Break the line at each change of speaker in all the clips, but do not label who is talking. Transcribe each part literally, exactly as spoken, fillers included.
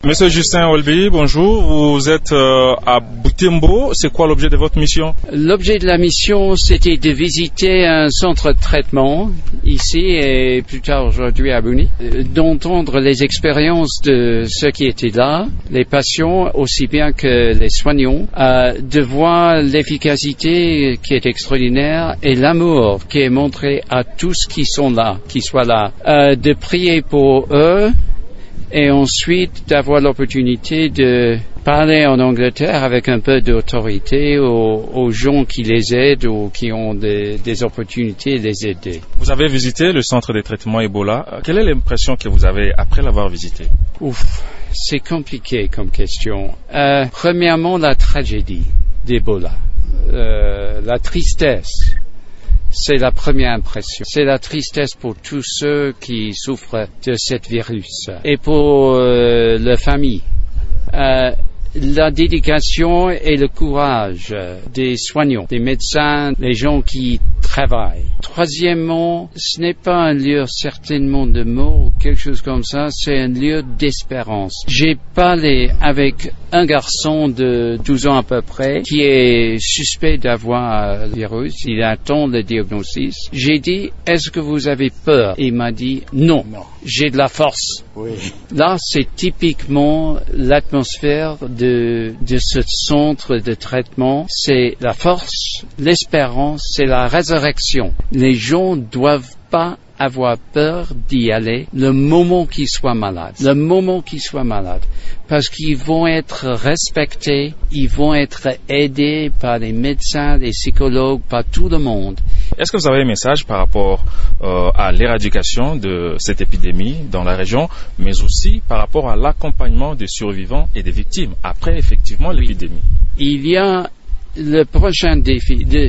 Monsieur Justin Olby, bonjour. Vous êtes euh, à Butembo. C'est quoi l'objet de votre mission?
L'objet de la mission, c'était de visiter un centre de traitement ici et plus tard aujourd'hui à Buni, d'entendre les expériences de ceux qui étaient là, les patients aussi bien que les soignants, euh, de voir l'efficacité qui est extraordinaire et l'amour qui est montré à tous qui sont là, qui soient là, euh, de prier pour eux. Et ensuite d'avoir l'opportunité de parler en Angleterre avec un peu d'autorité aux, aux gens qui les aident ou qui ont des, des opportunités de les aider.
Vous avez visité le centre de traitement Ebola. Quelle est l'impression que vous avez après l'avoir visité?
Ouf, c'est compliqué comme question. Euh, premièrement, la tragédie d'Ebola, euh, la tristesse. C'est la première impression. C'est la tristesse pour tous ceux qui souffrent de cette virus. Et pour euh, la famille, euh, la dédication et le courage des soignants, des médecins, des gens qui travaillent. Troisièmement, ce n'est pas un lieu certainement de mort ou quelque chose comme ça, c'est un lieu d'espérance. J'ai parlé avec un garçon de douze ans à peu près qui est suspect d'avoir le virus, il attend le diagnostic. J'ai dit, est-ce que vous avez peur? Il m'a dit, non, non. J'ai de la force.
Oui.
Là, c'est typiquement l'atmosphère de, de ce centre de traitement. C'est la force, l'espérance, c'est la résurrection. Les gens doivent pas avoir peur d'y aller le moment qu'ils soient malades. Le moment qu'ils soient malades. Parce qu'ils vont être respectés, ils vont être aidés par les médecins, les psychologues, par tout le monde.
Est-ce que vous avez un message par rapport euh, à l'éradication de cette épidémie dans la région, mais aussi par rapport à l'accompagnement des survivants et des victimes après effectivement l'épidémie?
Il y a le prochain défi de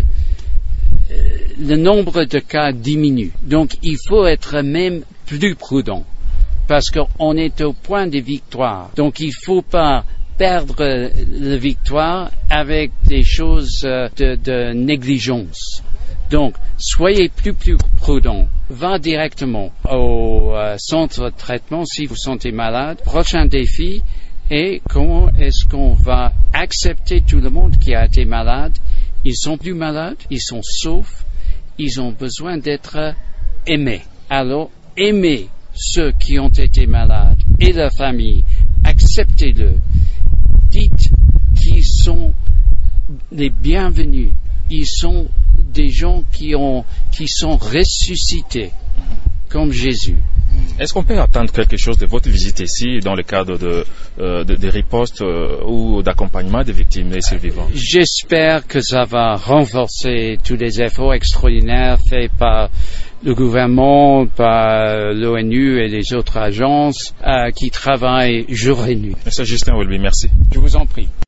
le nombre de cas diminue. Donc, il faut être même plus prudent parce qu'on est au point de victoire. Donc, il ne faut pas perdre la victoire avec des choses de, de négligence. Donc, soyez plus, plus prudents. Va directement au euh, centre de traitement si vous sentez malade. Prochain défi est comment est-ce qu'on va accepter tout le monde qui a été malade. Ils sont plus malades, ils sont saufs, ils ont besoin d'être aimés. Alors, aimez ceux qui ont été malades et leur famille, acceptez-le. Dites qu'ils sont les bienvenus. Ils sont des gens qui ont, qui sont ressuscités, comme Jésus.
Est-ce qu'on peut attendre quelque chose de votre visite ici dans le cadre de, euh, de, de riposte euh, ou d'accompagnement des victimes et survivants?
J'espère que ça va renforcer tous les efforts extraordinaires faits par le gouvernement, par l'ONU et les autres agences euh, qui travaillent jour et nuit.
Monsieur Justin Olby, merci.
Je vous en prie.